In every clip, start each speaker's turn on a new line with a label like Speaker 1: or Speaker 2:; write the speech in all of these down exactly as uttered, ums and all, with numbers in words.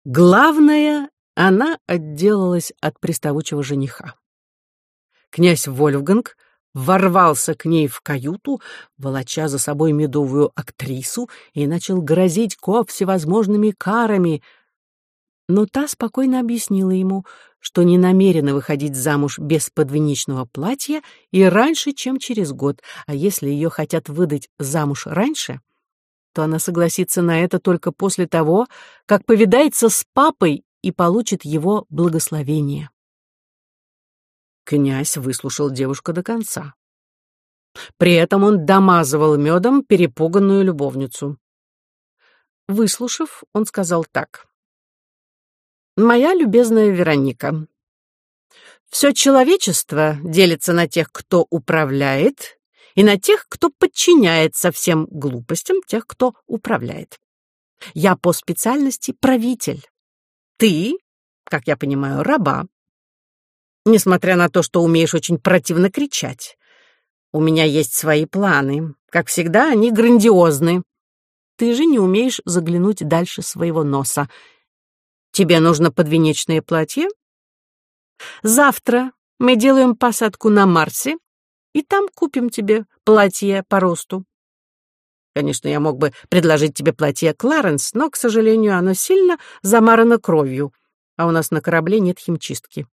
Speaker 1: Главное, она отделалась от приставучего жениха. Князь Вольфганг ворвался к ней в каюту, волоча за собой медовую актрису, и начал грозить Ко всевозможными карами. Но та спокойно объяснила ему, что не намерена выходить замуж без подвенечного платья и раньше, чем через год, а если ее хотят выдать замуж раньше, то она согласится на это только после того, как повидается с папой и получит его благословение. Князь выслушал девушку до конца. При этом он домазывал медом перепуганную любовницу. Выслушав, он сказал так. «Моя любезная Вероника, все человечество делится на тех, кто управляет, и на тех, кто подчиняется всем глупостям тех, кто управляет. Я по специальности правитель. Ты, как я понимаю, раба. Несмотря на то, что умеешь очень противно кричать. У меня есть свои планы. Как всегда, они грандиозны. Ты же не умеешь заглянуть дальше своего носа. Тебе нужно подвенечное платье? Завтра мы делаем посадку на Марсе, и там купим тебе платье по росту. Конечно, я мог бы предложить тебе платье Кларенс, но, к сожалению, оно сильно замарано кровью, а у нас на корабле нет химчистки».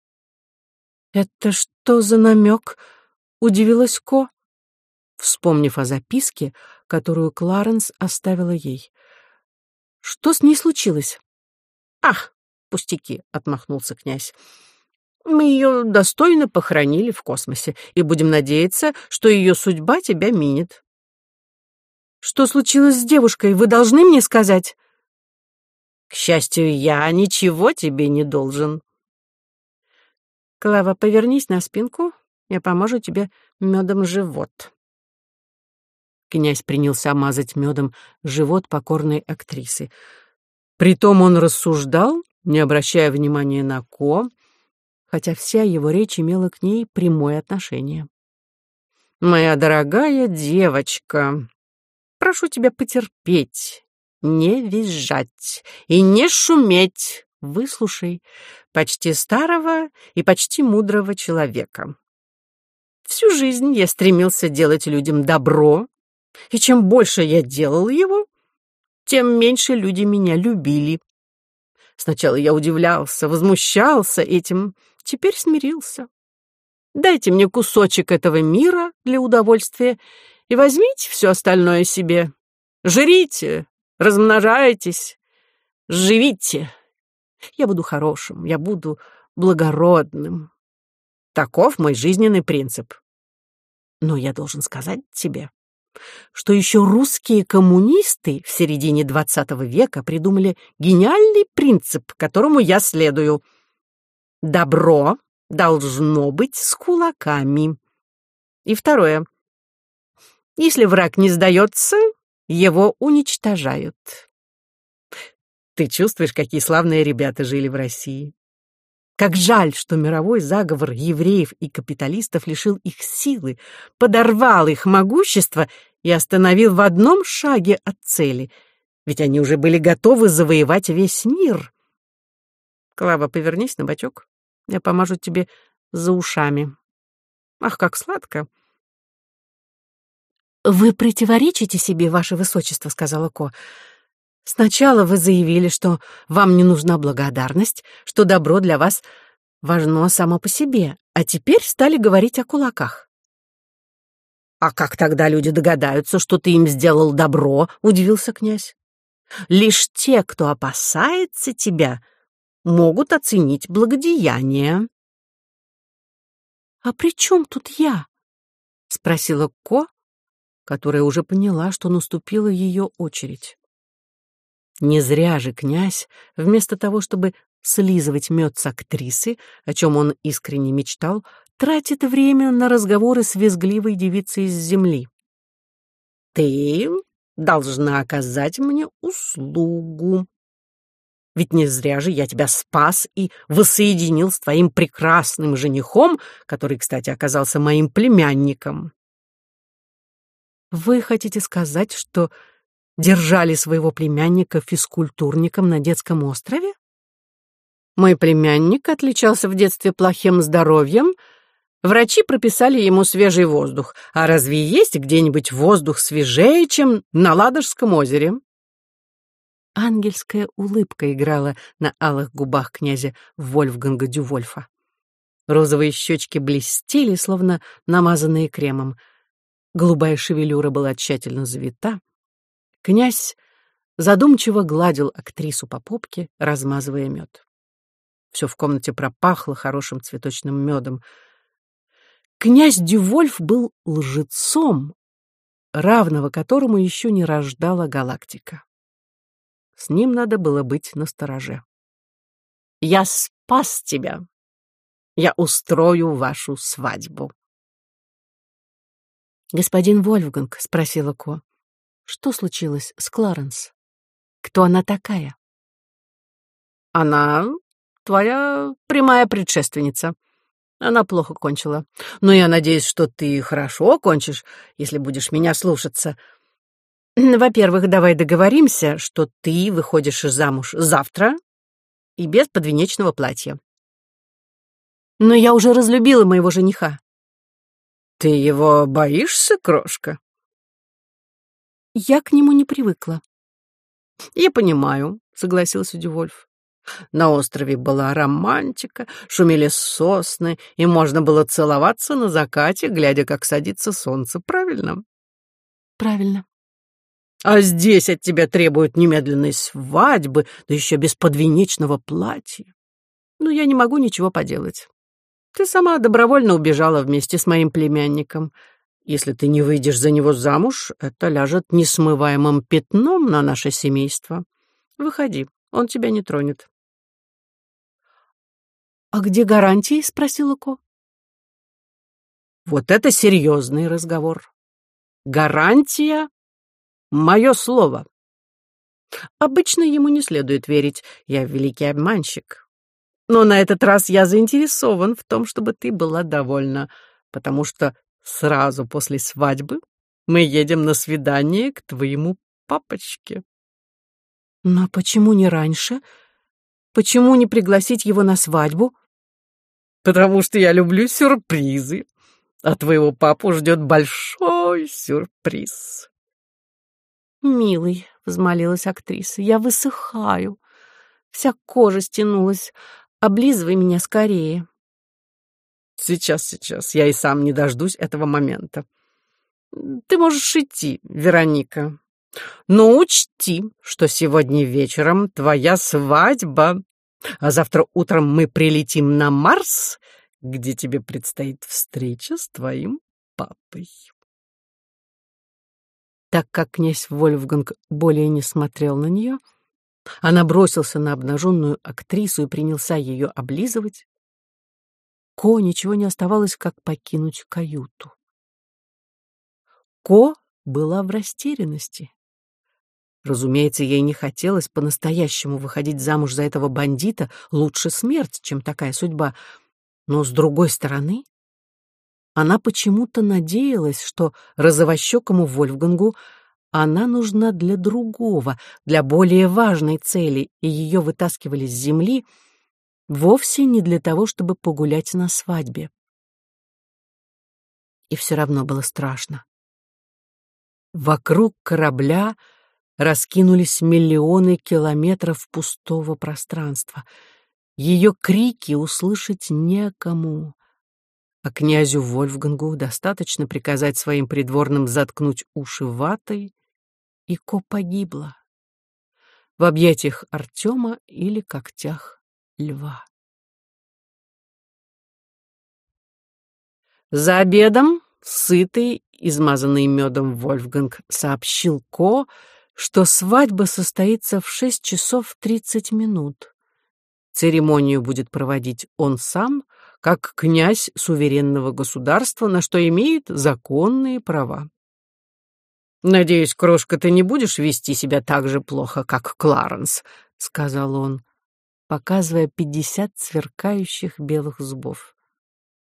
Speaker 1: «Это что за намек?» — удивилась Ко, вспомнив о записке, которую Кларенс оставила ей. «Что с ней случилось?» «Ах, пустяки!» — отмахнулся князь. «Мы ее достойно похоронили в космосе, и будем надеяться, что ее судьба тебя минит». «Что случилось с девушкой? Вы должны мне сказать?» «К счастью, я ничего тебе не должен». «Клава, повернись на спинку, я поможу тебе медом живот». Князь принялся мазать медом живот покорной актрисы. Притом он рассуждал, не обращая внимания на Ко, хотя вся его речь имела к ней прямое отношение. «Моя дорогая девочка, прошу тебя потерпеть, не визжать и не шуметь. Выслушай почти старого и почти мудрого человека. Всю жизнь я стремился делать людям добро, и чем больше я делал его, тем меньше люди меня любили. Сначала я удивлялся, возмущался этим, теперь смирился. Дайте мне кусочек этого мира для удовольствия и возьмите все остальное себе. Жрите, размножайтесь, живите. Я буду хорошим, я буду благородным. Таков мой жизненный принцип. Но я должен сказать тебе, что еще русские коммунисты в середине двадцатого века придумали гениальный принцип, которому я следую. Добро должно быть с кулаками. И второе. Если враг не сдается, его уничтожают. Ты чувствуешь, какие славные ребята жили в России? Как жаль, что мировой заговор евреев и капиталистов лишил их силы, подорвал их могущество и остановил в одном шаге от цели, ведь они уже были готовы завоевать весь мир. Клава, повернись на бочок, я помажу тебе за ушами. Ах, как сладко! «Вы противоречите себе, ваше высочество», — сказала Ко. «Сначала вы заявили, что вам не нужна благодарность, что добро для вас важно само по себе, а теперь стали говорить о кулаках». «А как тогда люди догадаются, что ты им сделал добро?» — удивился князь. «Лишь те, кто опасается тебя, могут оценить благодеяние». «А при чем тут я?» — спросила Ко, которая уже поняла, что наступила ее очередь. Не зря же князь, вместо того, чтобы слизывать мед с актрисы, о чем он искренне мечтал, тратит время на разговоры с визгливой девицей из земли. «Ты должна оказать мне услугу. Ведь не зря же я тебя спас и воссоединил с твоим прекрасным женихом, который, кстати, оказался моим племянником». «Вы хотите сказать, что держали своего племянника физкультурником на детском острове? Мой племянник отличался в детстве плохим здоровьем. Врачи прописали ему свежий воздух. А разве есть где-нибудь воздух свежее, чем на Ладожском озере? Ангельская улыбка играла на алых губах князя Вольфганга Дювольфа. Розовые щечки блестели, словно намазанные кремом. Голубая шевелюра была тщательно завита. Князь задумчиво гладил актрису по попке, размазывая мед. Все в комнате пропахло хорошим цветочным медом. Князь Дювольф был лжецом, равного которому еще не рождала галактика. С ним надо было быть настороже. «Я спас тебя. Я устрою вашу свадьбу». «Господин Вольфганг», — спросила Ко, — «что случилось с Кларенс? Кто она такая?» «Она твоя прямая предшественница. Она плохо кончила. Но я надеюсь, что ты хорошо кончишь, если будешь меня слушаться. Во-первых, давай договоримся, что ты выходишь замуж завтра и без подвенечного платья». «Но я уже разлюбила моего жениха». «Ты его боишься, крошка?» «Я к нему не привыкла». «Я понимаю», — согласился Дювольф. «На острове была романтика, шумели сосны, и можно было целоваться на закате, глядя, как садится солнце. Правильно?» «Правильно».
Speaker 2: А здесь от тебя требуют немедленной свадьбы, да еще без подвенечного платья.
Speaker 1: Ну, я не могу ничего поделать. Ты сама добровольно убежала вместе с моим племянником. Если ты не выйдешь за него замуж, это ляжет несмываемым пятном на наше семейство. Выходи, он тебя не тронет».
Speaker 2: «А где гарантии?» — спросила Ко.
Speaker 1: «Вот это серьезный разговор. Гарантия — мое слово. Обычно ему не следует верить, я великий обманщик. Но на этот раз я заинтересован в том, чтобы ты была довольна, потому что сразу после свадьбы мы едем на свидание к твоему папочке».
Speaker 2: «Но почему не раньше? Почему не пригласить его на свадьбу?»
Speaker 1: «Потому что я люблю сюрпризы, а твоего папу ждет большой сюрприз».
Speaker 2: «Милый», — взмолилась актриса, — «я высыхаю. Вся кожа стянулась. Облизывай меня скорее».
Speaker 1: «Сейчас, сейчас. Я и сам не дождусь этого момента. Ты можешь идти, Вероника. Но учти, что сегодня вечером твоя свадьба, а завтра утром мы прилетим на Марс, где тебе предстоит встреча с твоим папой».
Speaker 2: Так как князь Вольфганг более не смотрел на нее, она бросился на обнаженную актрису и принялся ее облизывать. Ко ничего не оставалось, как покинуть каюту. Ко была в растерянности. Разумеется, ей не хотелось по-настоящему выходить замуж за этого бандита, лучше смерть, чем такая судьба. Но, с другой стороны, она почему-то надеялась, что розовощекому Вольфгангу она нужна для другого, для более важной цели, и ее вытаскивали с земли вовсе не для того, чтобы погулять на свадьбе. И все равно было страшно. Вокруг корабля раскинулись миллионы километров пустого пространства. Ее крики услышать некому. А князю Вольфгангу достаточно приказать своим придворным заткнуть уши ватой, и Ко погибла в объятиях Артема или когтях льва.
Speaker 1: За обедом сытый, измазанный медом Вольфганг сообщил Ко, что свадьба состоится в шесть часов тридцать минут. Церемонию будет проводить он сам, как князь суверенного государства, на что имеет законные права. «Надеюсь, крошка, ты не будешь вести себя так же плохо, как Кларенс», — сказал он, показывая пятьдесят сверкающих белых зубов.